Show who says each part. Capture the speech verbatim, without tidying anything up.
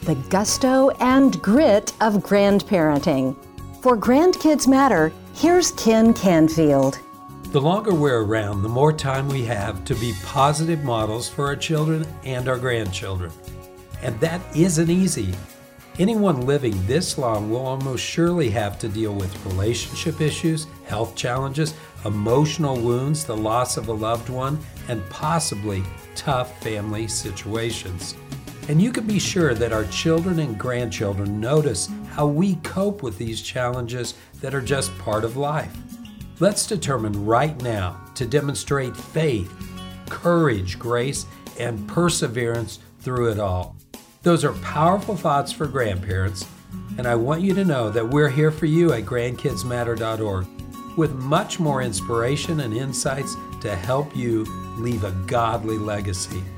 Speaker 1: the gusto and grit of grandparenting. For Grandkids Matter, here's Ken Canfield.
Speaker 2: The longer we're around, the more time we have to be positive models for our children and our grandchildren. And that isn't easy. Anyone living this long will almost surely have to deal with relationship issues, health challenges, emotional wounds, the loss of a loved one, and possibly tough family situations. And you can be sure that our children and grandchildren notice how we cope with these challenges that are just part of life. Let's determine right now to demonstrate faith, courage, grace, and perseverance through it all. Those are powerful thoughts for grandparents, and I want you to know that we're here for you at grandkids matter dot org with much more inspiration and insights to help you leave a godly legacy.